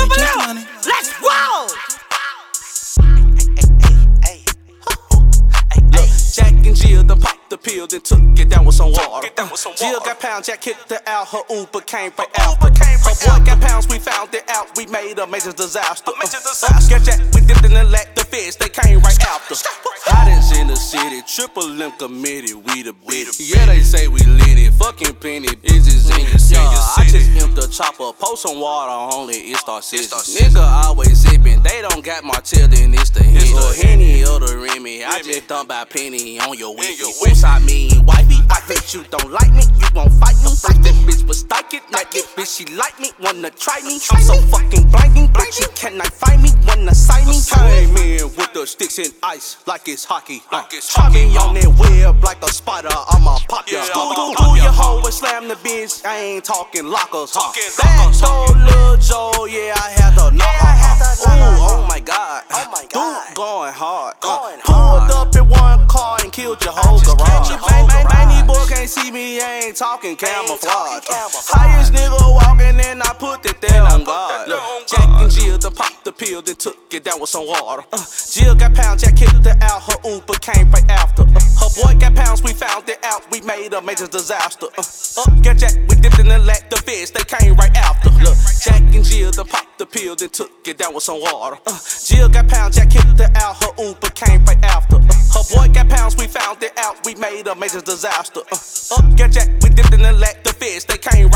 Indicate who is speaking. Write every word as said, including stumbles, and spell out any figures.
Speaker 1: over there. Let's roll.
Speaker 2: Jack and Jill done popped the pill, then took it down with some water. Jill got pounds, Jack kicked her out, her Uber came right out. Her boy got pounds, we found it out, we made a major disaster. Uh, got Jack, we dipped in the lack, the feds, they came right after. Hottest in the city, triple M committed, we the bitch. Yeah, they say we lit it, fucking penny, bitches in your city. I just emptied the chopper, pour some water on it, it start sizzling. Nigga always sipping, they don't got Martell, then it's the hit. Or Henny or the Remy, I just dump by penny on your wig. Oops, I mean wifey, I hate you, don't like me, you won't fight me. First that bitch was styking, like this bitch she like me, wanna try me. I'm so fucking blinding, bitch you cannot find me, wanna sign me. Came in with the sticks and ice, like it's hockey. Like it's hockey on that web, like a spider, I'ma pop ya. Do your hoe and slam the bitch, I ain't talking lockers. Back door, Lil Joe, yeah I had to knock her. Ooh, oh my god, dude going hard. Pulled up in one car and killed your whole garage. Any boy can't see me, I ain't talking camouflage. Highest nigga walking and I put it there on guard. Jack and Jill done popped the pill, then took it down with some water. Uh, Jill got pounds, Jack kicked her out, her Uber came right after. Uh, her boy got pounds, we found it out, we made a major disaster. Uh, uh, got Jack, we dipped in the lack, the feds, they came right after. Look, Jack and Jill done popped the pill, then took it down with some water. Uh, Jill got pounds, Jack kicked her out, her Uber came right after. Uh, her boy got pounds, we found it out, we made a major disaster. Uh, uh, got Jack, we dipped in the lack, the feds, they came right